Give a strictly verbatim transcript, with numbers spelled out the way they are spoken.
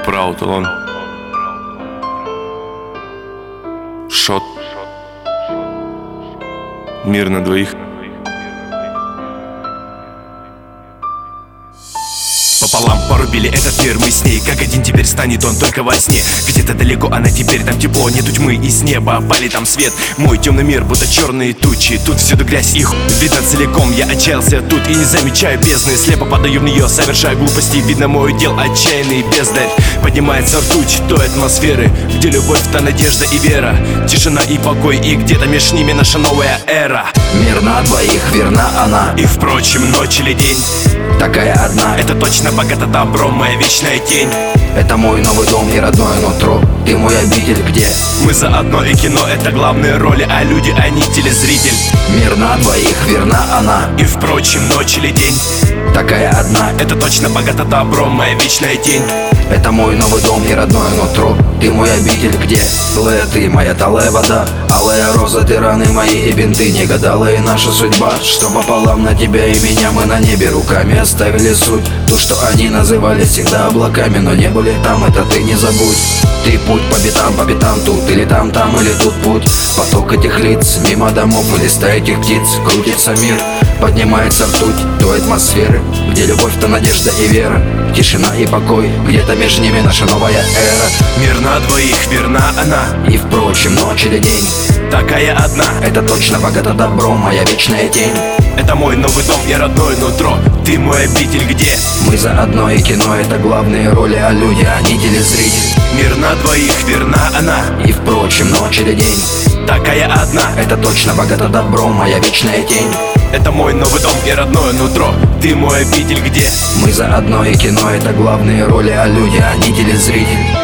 Proud Alone. Шот. Мир на двоих. Пополам порубили этот мир мы с ней, как один теперь станет он только во сне. Где-то далеко она теперь, там тепло, нету тьмы, и с неба пали там свет. Мой темный мир, будто черные тучи, тут всюду грязь и хуй. Видно целиком, я отчаялся тут и не замечаю бездны. Слепо падаю в нее, совершаю глупости, видно мой дел отчаянный бездарь. Поднимается ртуть той атмосферы, где любовь, та надежда и вера, тишина и покой, и где-то между ними наша новая эра. Мир на двоих, верна она, и впрочем, ночь или день такая одна. Это точно богато добром, моя вечная тень. Это мой новый дом и родное нутро, ты мой обитель, где мы заодно, и кино — это главные роли, а люди — они телезритель. Мир на двоих, верна она, и впрочем, ночь или день такая одна. Это точно богато добром, моя вечная тень. Это мой новый дом и родное нутро, ты мой обитель, где злая ты, моя талая вода, алая роза, ты раны мои и бинты. Негодалая наша судьба, что пополам на тебя и меня. Мы на небе руками оставили суть, ту, что они называли всегда облаками, но не были там, это ты не забудь. Ты путь по пятам, по пятам, тут или там, там или тут путь. Поток этих лиц, мимо домов или стаи этих птиц. Крутится мир, поднимается ртуть той атмосферы, где любовь-то надежда и вера, тишина и покой, где-то между ними наша новая эра. Мир на двоих, верна она, и впрочем, ночь или день такая одна. Это точно богато добром, моя вечная тень. Это мой новый дом и родное нутро, ты мой обитель, где мы заодно, и кино — это главные роли, а люди — они телезритель. Мир на двоих, верна она, и впрочем, ночь или день такая одна. Это точно богато добром, моя вечная тень. Это мой новый дом и родное нутро, ты мой обитель, где мы заодно, и кино — это главные роли, а люди — они телезритель.